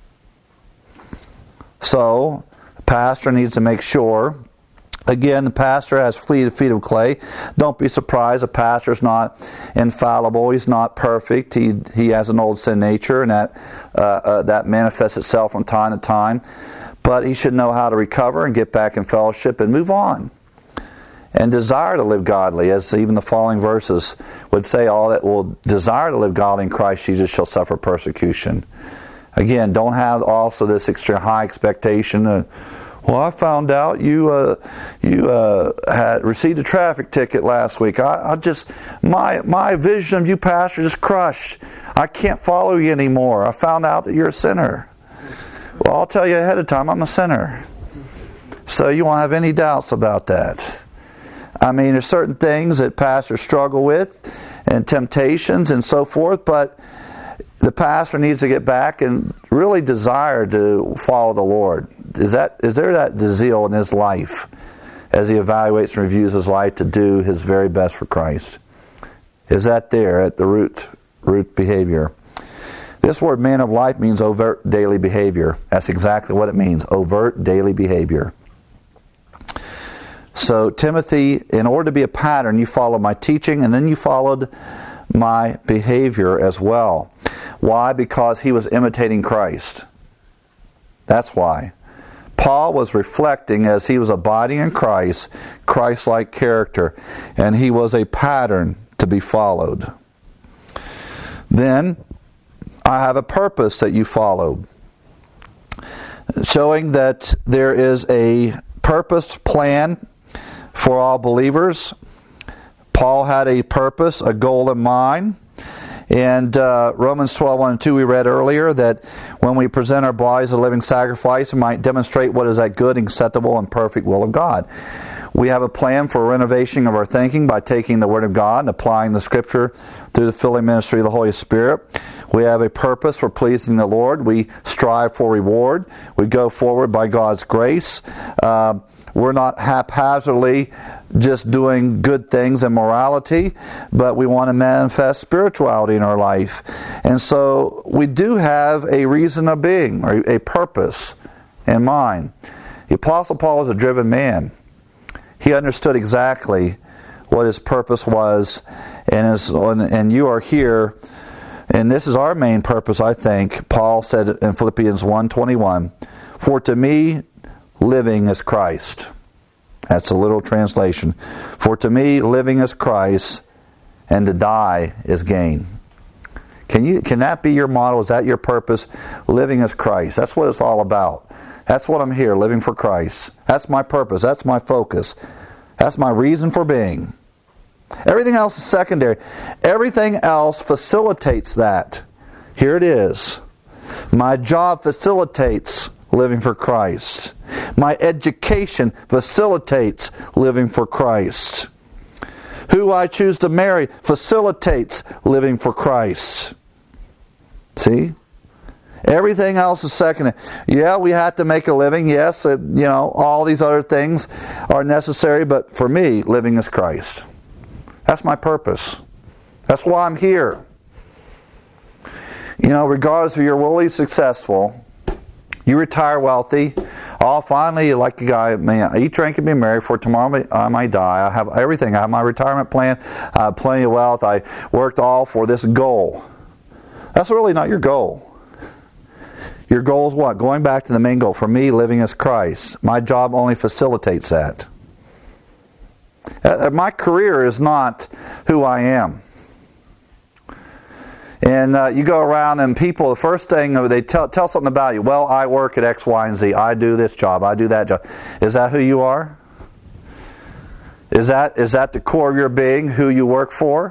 So, the pastor needs to make sure. Again, the pastor has feet of clay. Don't be surprised. The pastor's not infallible. He's not perfect. He has an old sin nature, and that manifests itself from time to time. But he should know how to recover and get back in fellowship and move on. And desire to live godly, as even the following verses would say, all that will desire to live godly in Christ Jesus shall suffer persecution. Again, don't have also this extra high expectation. Well, I found out you had received a traffic ticket last week. My vision of you, pastor, is crushed. I can't follow you anymore. I found out that you're a sinner. Well, I'll tell you ahead of time, I'm a sinner. So you won't have any doubts about that. I mean, there's certain things that pastors struggle with, and temptations and so forth, but the pastor needs to get back and really desire to follow the Lord. Is there that zeal in his life as he evaluates and reviews his life to do his very best for Christ? Is that there at the root behavior? This word man of life means overt daily behavior. That's exactly what it means, overt daily behavior. So Timothy, in order to be a pattern, you follow my teaching, and then you followed my behavior as well. Why? Because he was imitating Christ. That's why. Paul was reflecting, as he was abiding in Christ, Christ-like character, and he was a pattern to be followed. Then, I have a purpose that you follow, showing that there is a purpose plan for all believers. Paul had a purpose, a goal in mind. And Romans 12:1 and 2 we read earlier, that when we present our bodies as a living sacrifice, we might demonstrate what is that good, acceptable, and perfect will of God. We have a plan for renovation of our thinking by taking the Word of God and applying the Scripture through the filling ministry of the Holy Spirit. We have a purpose for pleasing the Lord. We strive for reward. We go forward by God's grace. We're not haphazardly just doing good things in morality, but we want to manifest spirituality in our life. And so we do have a reason of being, or a purpose in mind. The Apostle Paul was a driven man. He understood exactly what his purpose was, and you are here, and this is our main purpose, I think. Paul said in Philippians 1:21, "For to me, living is Christ." That's a literal translation. "For to me, living is Christ, and to die is gain." Can that be your motto? Is that your purpose? Living is Christ. That's what it's all about. That's what I'm here, living for Christ. That's my purpose. That's my focus. That's my reason for being. Everything else is secondary. Everything else facilitates that. Here it is. My job facilitates living for Christ. My education facilitates living for Christ. Who I choose to marry facilitates living for Christ. See? Everything else is secondary. Yeah, we have to make a living. Yes, all these other things are necessary, but for me, living is Christ. That's my purpose. That's why I'm here. Regardless if you're really successful, you retire wealthy. Finally, like a guy, eat, drink, and be merry, for tomorrow I might die. I have everything. I have my retirement plan. I have plenty of wealth. I worked all for this goal. That's really not your goal. Your goal is what? Going back to the main goal. For me, living as Christ. My job only facilitates that. My career is not who I am. And you go around and people, the first thing they tell something about you. Well, I work at X, Y, and Z. I do this job. I do that job. Is that who you are? Is that the core of your being, who you work for?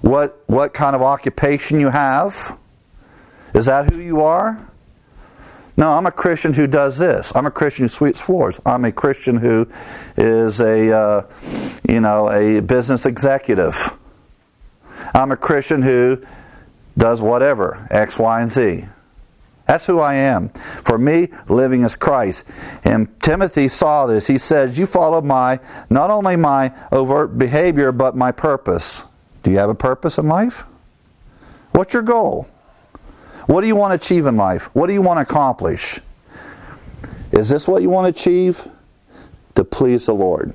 What kind of occupation you have? Is that who you are? No, I'm a Christian who does this. I'm a Christian who sweeps floors. I'm a Christian who is a business executive. I'm a Christian who does whatever, X, Y, and Z. That's who I am. For me, living is Christ. And Timothy saw this. He said, you follow not only my overt behavior, but my purpose. Do you have a purpose in life? What's your goal? What do you want to achieve in life? What do you want to accomplish? Is this what you want to achieve? To please the Lord.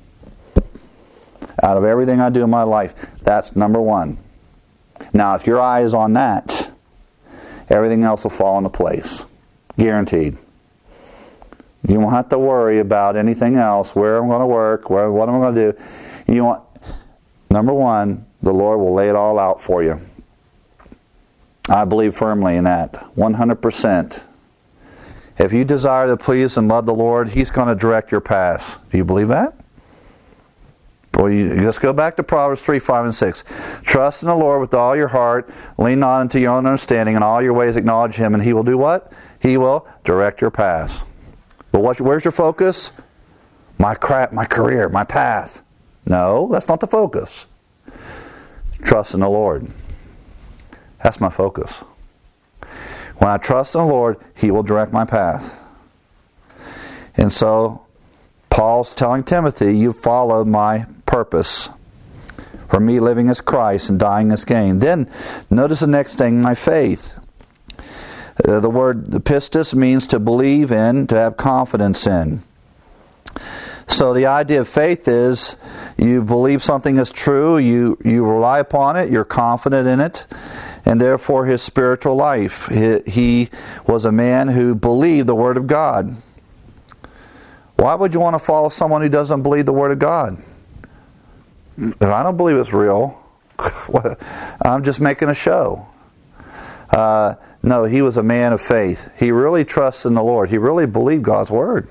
Out of everything I do in my life, that's number one. Now, if your eye is on that, everything else will fall into place. Guaranteed. You won't have to worry about anything else, where I'm going to work, what I'm going to do. Number one, the Lord will lay it all out for you. I believe firmly in that, 100%. If you desire to please and love the Lord, He's going to direct your paths. Do you believe that? Well, let's go back to Proverbs 3, 5, and 6. Trust in the Lord with all your heart. Lean not into your own understanding. In all your ways acknowledge Him, and He will do what? He will direct your paths. But where's your focus? My career, my path. No, that's not the focus. Trust in the Lord. That's my focus. When I trust in the Lord, He will direct my path. And so, Paul's telling Timothy, you followed my purpose. For me, living is Christ and dying is gain. Then, notice the next thing, my faith. The word pistis means to believe in, to have confidence in. So the idea of faith is you believe something is true, you rely upon it, you're confident in it, and therefore his spiritual life. He was a man who believed the Word of God. Why would you want to follow someone who doesn't believe the Word of God? If I don't believe it's real, I'm just making a show. No, he was a man of faith. He really trusts in the Lord. He really believed God's Word.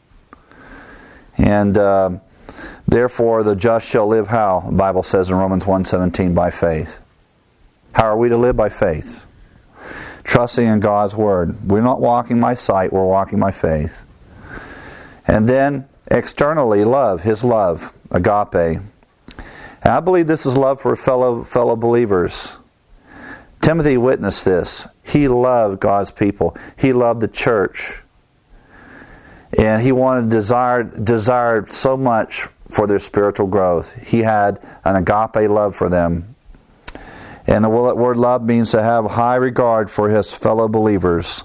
And therefore the just shall live how? The Bible says in Romans 1:17, by faith. How are we to live? By faith. Trusting in God's Word. We're not walking by sight, we're walking by faith. And then externally, love, His love, agape. And I believe this is love for fellow believers. Timothy witnessed this. He loved God's people. He loved the church. And he desired so much for their spiritual growth. He had an agape love for them. And the word love means to have high regard for his fellow believers.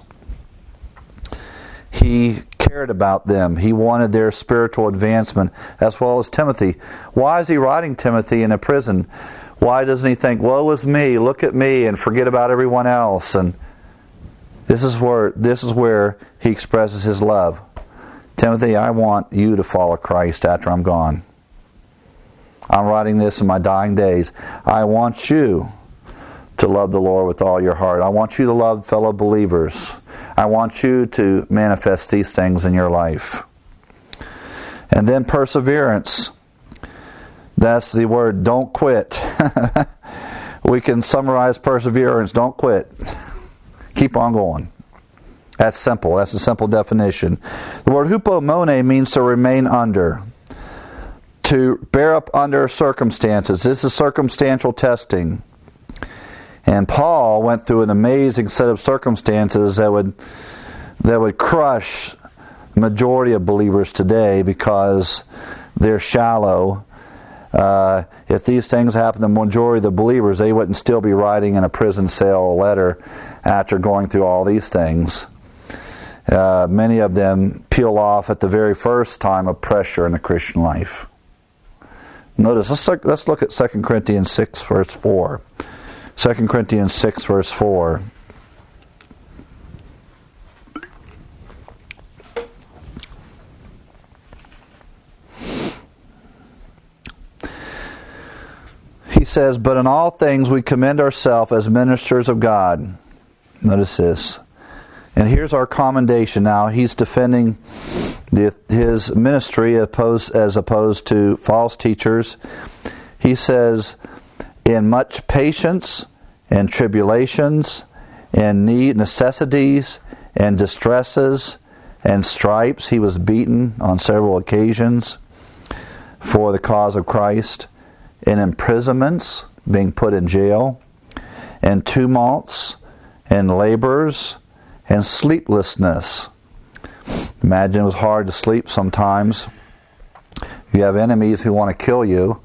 He cared about them. He wanted their spiritual advancement as well as Timothy. Why is he writing Timothy in a prison? Why doesn't he think, woe is me, look at me, and forget about everyone else? And this is where he expresses his love. Timothy, I want you to follow Christ after I'm gone. I'm writing this in my dying days. I want you to love the Lord with all your heart. I want you to love fellow believers. I want you to manifest these things in your life. And then perseverance. That's the word, don't quit. We can summarize perseverance, don't quit. Keep on going. That's simple. That's a simple definition. The word hupomone means to remain under. To bear up under circumstances. This is circumstantial testing. And Paul went through an amazing set of circumstances that would crush the majority of believers today because they're shallow. If these things happen to the majority of the believers, they wouldn't still be writing in a prison cell a letter after going through all these things. Many of them peel off at the very first time of pressure in the Christian life. Notice, let's look at 2 Corinthians 6, verse 4. 2 Corinthians 6, verse 4. He says, but in all things we commend ourselves as ministers of God. Notice this. And here's our commendation now. He's defending his ministry as opposed to false teachers. He says, in much patience and tribulations and necessities in distresses and stripes. He was beaten on several occasions for the cause of Christ, in imprisonments, being put in jail, and tumults, and labors, and sleeplessness. Imagine it was hard to sleep sometimes. You have enemies who want to kill you.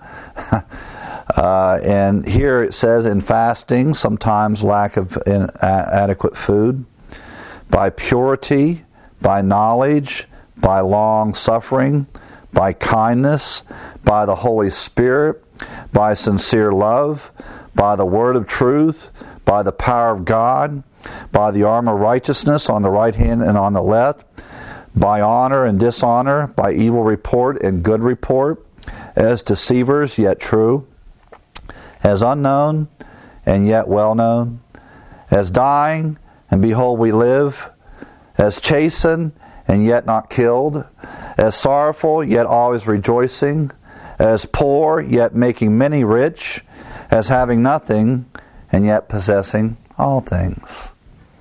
And here it says in fasting, sometimes lack of adequate food, by purity, by knowledge, by long suffering, by kindness, by the Holy Spirit, by sincere love, by the word of truth, by the power of God, by the armor of righteousness on the right hand and on the left, by honor and dishonor, by evil report and good report, as deceivers yet true, as unknown and yet well known, as dying and behold we live, as chastened and yet not killed, as sorrowful yet always rejoicing, as poor yet making many rich, as having nothing and yet possessing all things.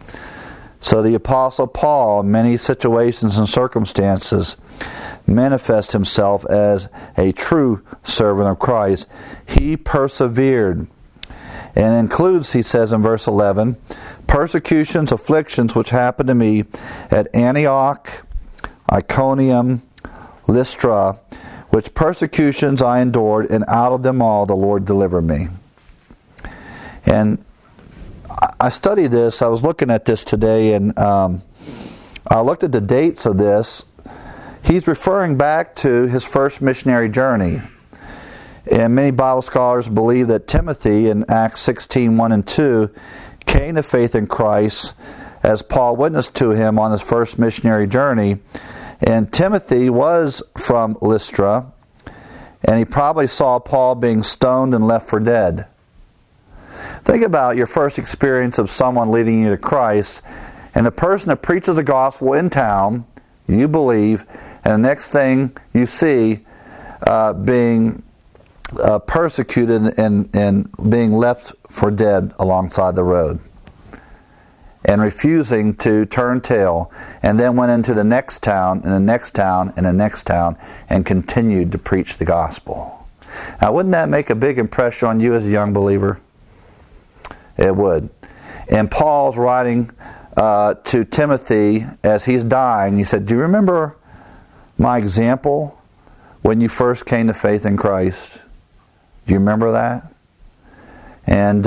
So the Apostle Paul, in many situations and circumstances, manifests himself as a true servant of Christ. He persevered, and includes, he says in verse 11, persecutions, afflictions which happened to me at Antioch, Iconium, Lystra, which persecutions I endured, and out of them all the Lord delivered me. And I studied this. I was looking at this today, and I looked at the dates of this. He's referring back to his first missionary journey. And many Bible scholars believe that Timothy in Acts 16, 1 and 2 came to faith in Christ as Paul witnessed to him on his first missionary journey. And Timothy was from Lystra, and he probably saw Paul being stoned and left for dead. Think about your first experience of someone leading you to Christ, and the person that preaches the gospel in town, you believe, and the next thing you see being persecuted and being left for dead alongside the road, and refusing to turn tail, and then went into the next town, and the next town, and the next town, and continued to preach the gospel. Now, wouldn't that make a big impression on you as a young believer? It would. And Paul's writing to Timothy as he's dying. He said, do you remember my example when you first came to faith in Christ? Do you remember that? And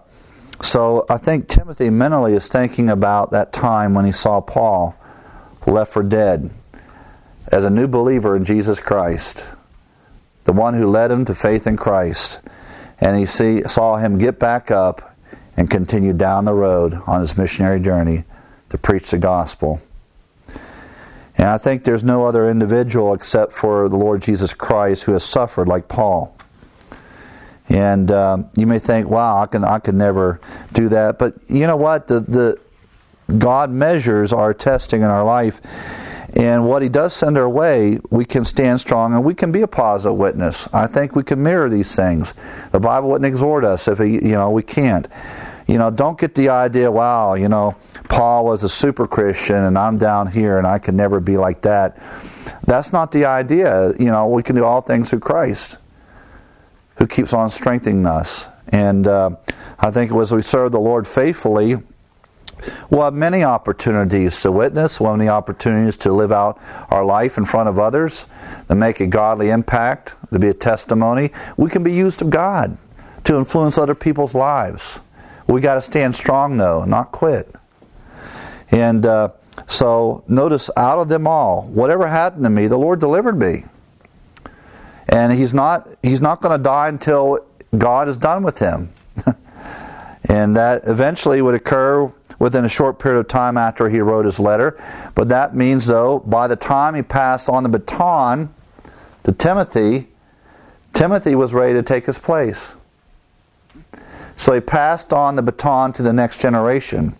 so I think Timothy mentally is thinking about that time when he saw Paul left for dead as a new believer in Jesus Christ, the one who led him to faith in Christ. And he saw him get back up and continue down the road on his missionary journey to preach the gospel. And I think there's no other individual except for the Lord Jesus Christ who has suffered like Paul. And you may think, wow, I could never do that. But you know what? The God measures our testing in our life. And what He does send our way, we can stand strong and we can be a positive witness. I think we can mirror these things. The Bible wouldn't exhort us if we can't. Don't get the idea, wow, Paul was a super Christian and I'm down here and I could never be like that. That's not the idea. We can do all things through Christ, who keeps on strengthening us. And I think as we serve the Lord faithfully, we'll have many opportunities to witness, we'll have many opportunities to live out our life in front of others, to make a godly impact, to be a testimony. We can be used of God to influence other people's lives. We got to stand strong, though, not quit. And so notice, out of them all, whatever happened to me, the Lord delivered me. And He's not going to die until God is done with him. And that eventually would occur within a short period of time after he wrote his letter. But that means, though, by the time he passed on the baton to Timothy, Timothy was ready to take his place. So he passed on the baton to the next generation.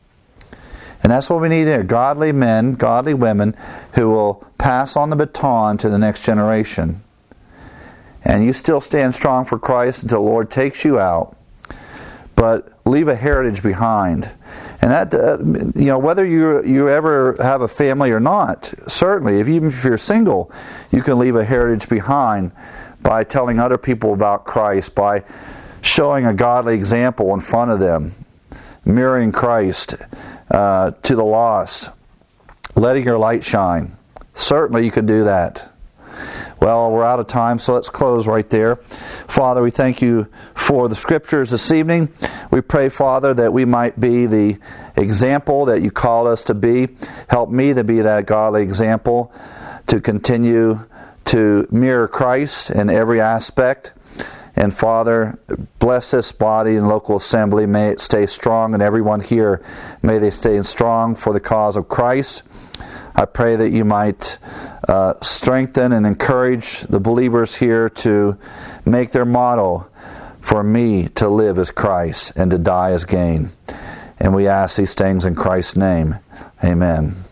And that's what we need here. Godly men, godly women who will pass on the baton to the next generation. And you still stand strong for Christ until the Lord takes you out. but leave a heritage behind. And that, whether you ever have a family or not, certainly, even if you're single, you can leave a heritage behind by telling other people about Christ, by showing a godly example in front of them, mirroring Christ to the lost, letting your light shine. Certainly you can do that. Well, we're out of time, so let's close right there. Father, we thank you for the Scriptures this evening. We pray, Father, that we might be the example that you called us to be. Help me to be that godly example, to continue to mirror Christ in every aspect. And Father, bless this body and local assembly. May it stay strong, and everyone here, may they stay strong for the cause of Christ. I pray that you might strengthen and encourage the believers here to make their motto, for me to live as Christ and to die as gain. And we ask these things in Christ's name. Amen.